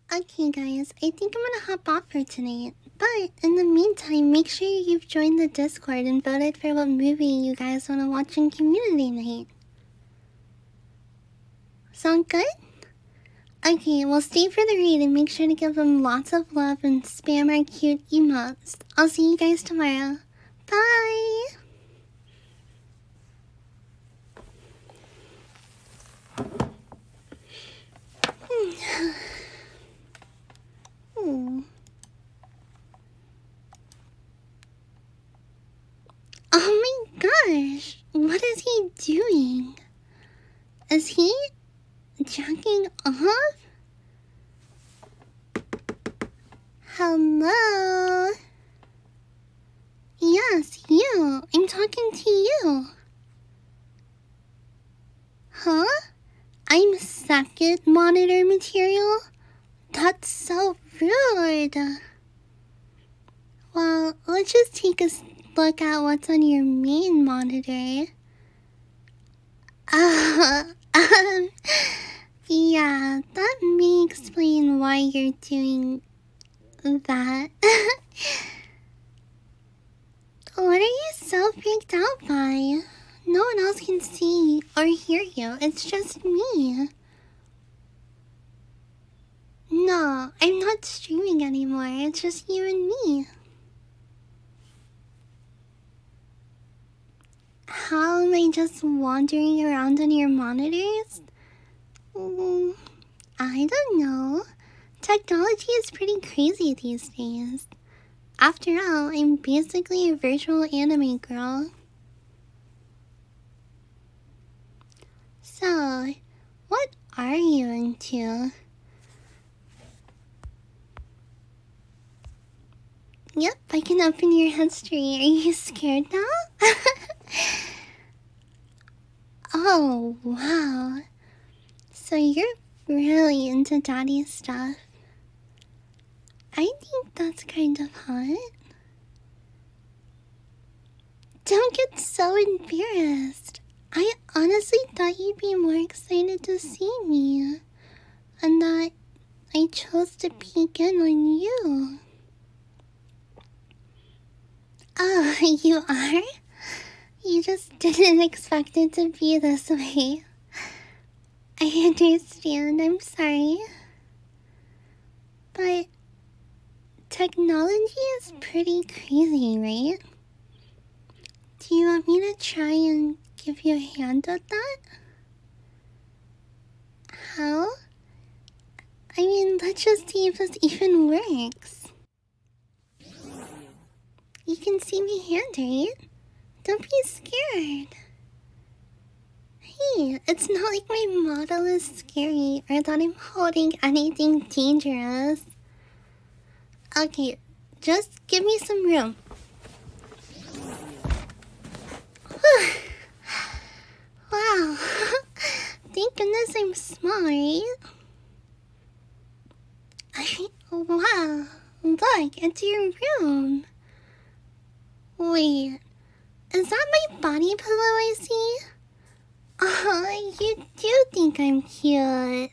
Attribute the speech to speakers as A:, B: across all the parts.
A: Okay, guys, I think I'm gonna hop off for tonight. But in the meantime, make sure you've joined the Discord and voted for what movie you guys want to watch in community night. Sound good? Okay, well, stay for the read and make sure to give them lots of love and spam our cute emotes. I'll see you guys tomorrow. Bye! Hmm. Oh my gosh! What is he doing? Is he jacking off? Hello? Yes, you. I'm talking to you. Huh? I'm second monitor material? That's so rude. Well, let's just take a look at what's on your main monitor. Yeah, that may explain why you're doing that. What are you so freaked out by? No one else can see or hear you, it's just me. No, I'm not streaming anymore, it's just you and me. How am I just wandering around on your monitors? I don't know. Technology is pretty crazy these days. After all, I'm basically a virtual anime girl. So, what are you into? Yep, I can open your history. Are you scared now? Oh, wow. So you're really into daddy stuff. I think that's kind of hot. Don't get so embarrassed. I honestly thought you'd be more excited to see me. And that I chose to peek in on you. Oh, you are? You just didn't expect it to be this way. I understand, I'm sorry. But technology is pretty crazy, right? Do you want me to try and give you a hand at that? How? I mean, let's just see if this even works. You can see my hand, right? Don't be scared. Hey, it's not like my model is scary or that I'm holding anything dangerous. Okay, just give me some room. Wow. Thank goodness I'm small, right? Wow. Look, it's your room. Wait, is that my body pillow I see? Oh, you do think I'm cute.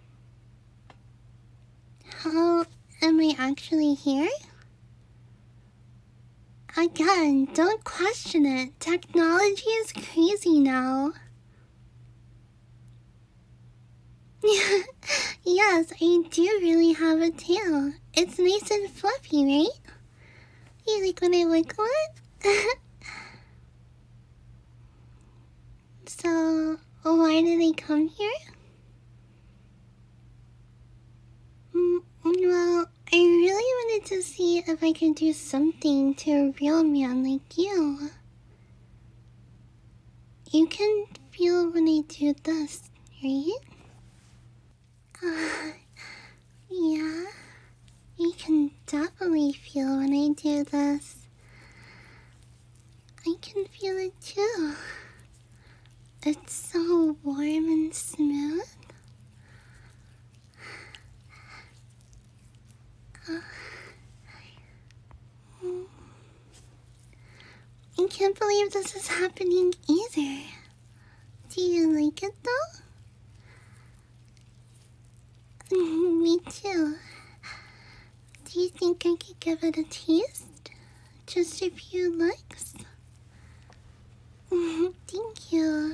A: How am I actually here? Again, don't question it. Technology is crazy now. Yes, I do really have a tail. It's nice and fluffy, right? You like when I wiggle it? So, why did I come here? Well, I really wanted to see if I could do something to a real man like you. You can feel when I do this, right? Yeah. You can definitely feel when I do this. I can feel it too. It's so warm and smooth. I can't believe this is happening either. Do you like it though? Me too. Do you think I could give it a taste? Just a few licks? Thank you.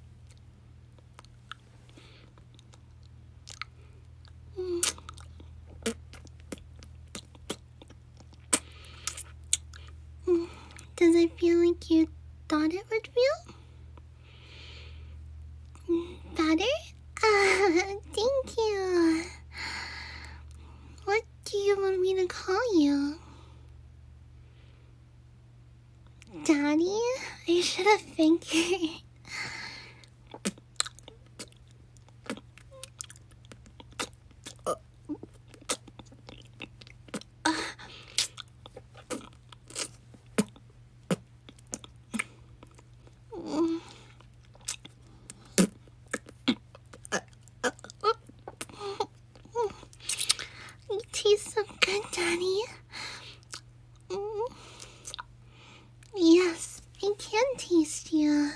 A: Does it feel like you thought it would feel? Better? Thank you. What do you want me to call you? Daddy? I should have figured. You taste so good, Daddy. Yes, I can taste you.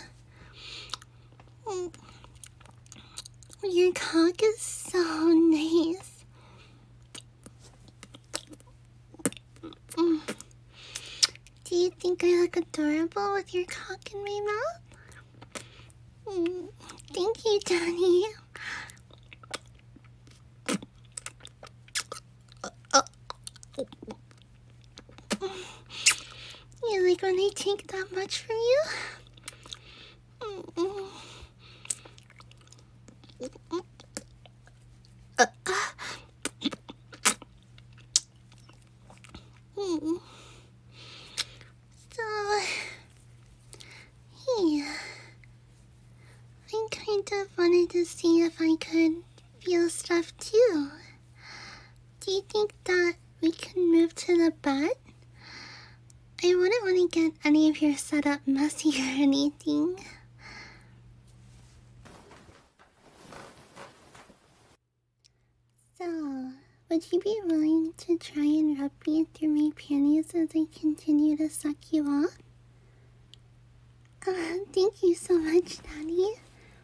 A: Your cock is so nice. Do you think I look adorable with your cock in my mouth? Thank you, Daddy. You like when I take that much from you? So, yeah. I kind of wanted to see if I could feel stuff too. Do you think that we can move to the bed? I wouldn't want to get any of your setup messy or anything. So, would you be willing to try and rub me through my panties as I continue to suck you off? Thank you so much, Daddy.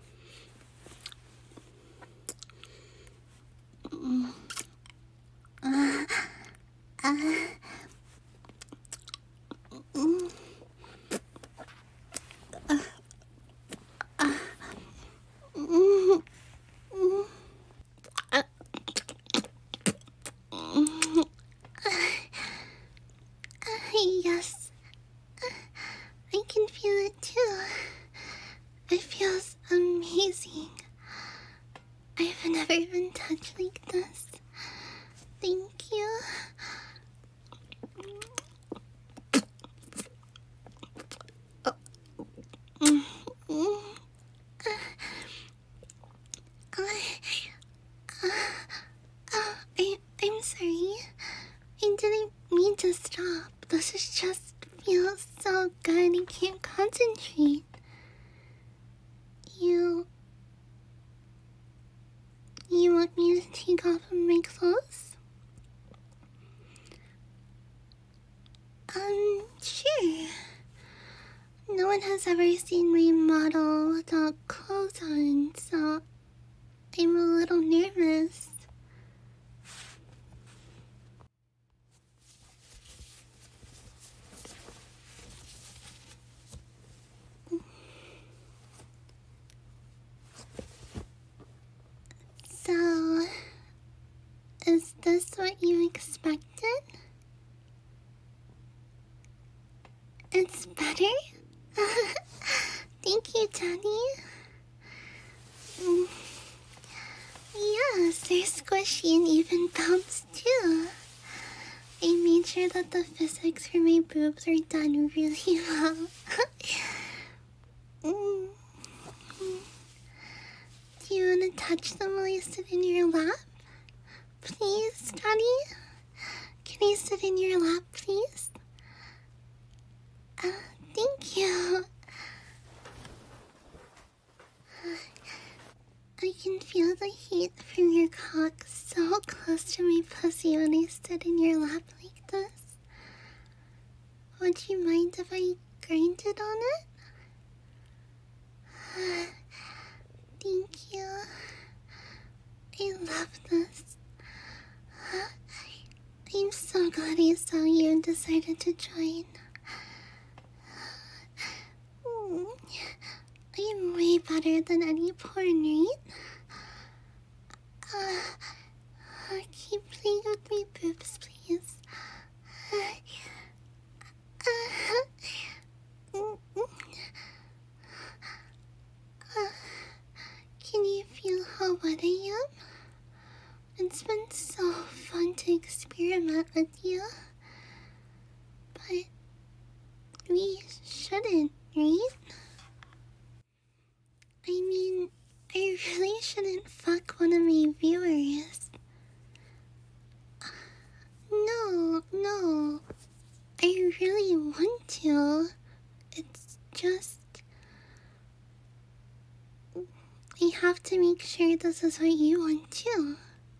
A: Yes, I can feel it too. It feels amazing. I've never been touched like this. Thank you. I'm sorry. I didn't mean to stop. This is just feels so good. I can't concentrate. You want me to take off my clothes? Sure. No one has ever seen my model without clothes on, so I'm a little nervous. So, is this what you expected? It's better? Thank you, Daddy. Yes, they're squishy and even bounce too. I made sure that the physics for my boobs are done really well. Do you want to touch them while I sit in your lap? Please, Daddy? Can I sit in your lap, please? Thank you. I can feel the heat from your cock so close to my pussy when I sit in your lap like this. Would you mind if I grinded on it? Thank you. I love this. glad I saw you and decided to join. I'm way better than any porn, right? Keep playing with my boobs, please. Can you feel how wet I am? It's been so fun to experiment with you. But we shouldn't, right? I mean, I really shouldn't fuck one of my viewers. No. I really want to. It's just... I have to make sure this is what you want too.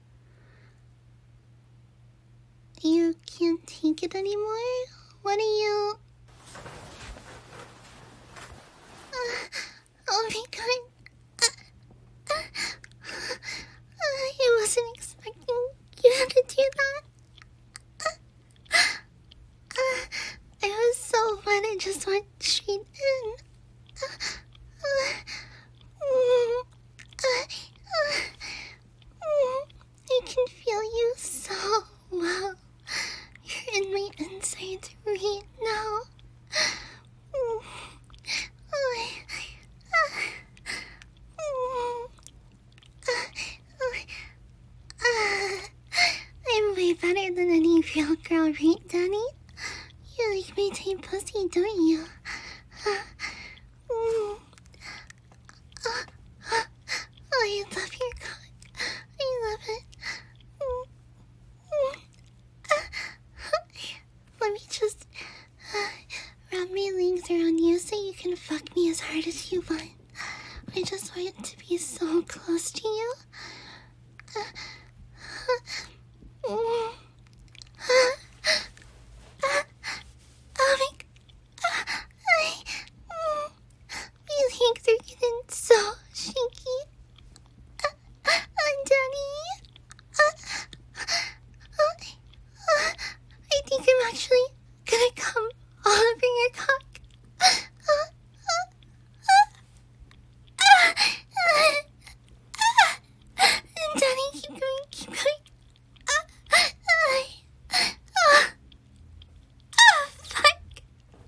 A: You can't take it anymore? What are you... oh my god. I wasn't expecting you to do that. I was so wet, I just went straight in. I can feel you so well. You're in my insides right now. I'm way better than any real girl, right, Danny? You like my tight pussy, don't you? I love your cock. I love it. Let me just wrap my legs around you so you can fuck me as hard as you want. I just want it to be so close to you. Oh my god. My legs are getting so shaky. Daddy. I think I'm actually gonna come all over your cock. Daddy, keep going. Fuck.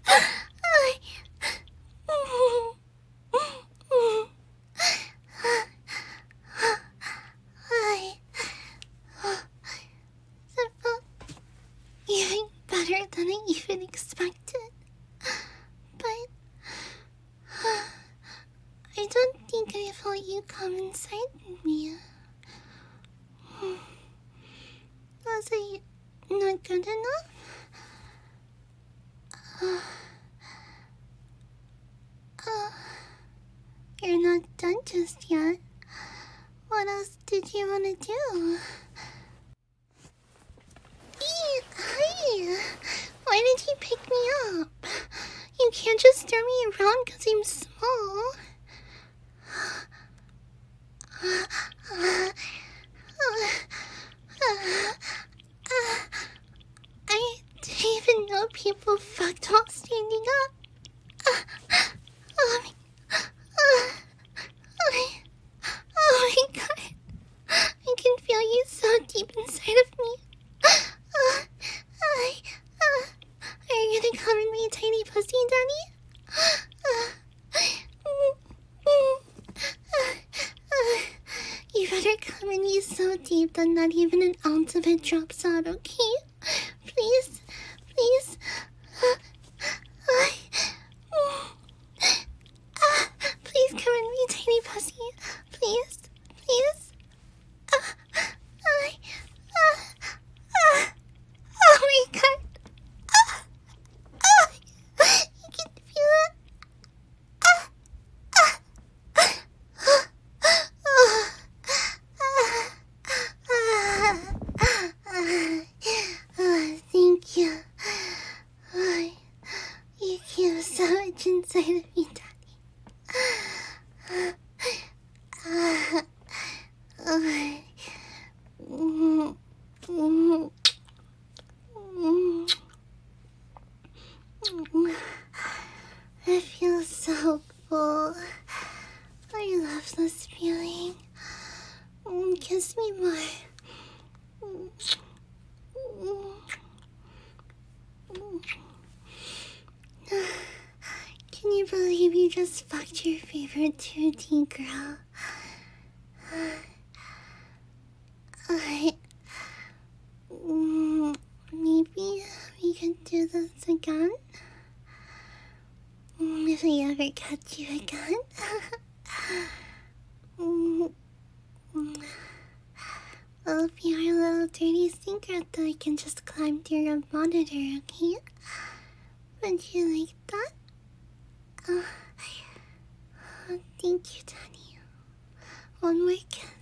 A: That felt even better than I even expected. But I don't think I felt you come inside me. Was I not good enough? You're not done just yet. What else did you want to do? Hi! Why did you pick me up? You can't just throw me around because I'm small. I didn't even know people fucked while standing up. Oh my god. I can feel you so deep inside of me. Are you gonna come in my tiny pussy, Danny? You better come in me so deep that not even an ounce of it drops out, okay? Please? Please come in me, tiny pussy. Please? Oh my god. You can feel it. Thank you. You give so much inside of me, Daddy. maybe just fucked your favorite 2D girl. I... maybe we could do this again? If I ever catch you again. Well, if you're a little dirty secret, then I can just climb through your monitor, okay? Would you like that? Thank you, Danny. One more kiss.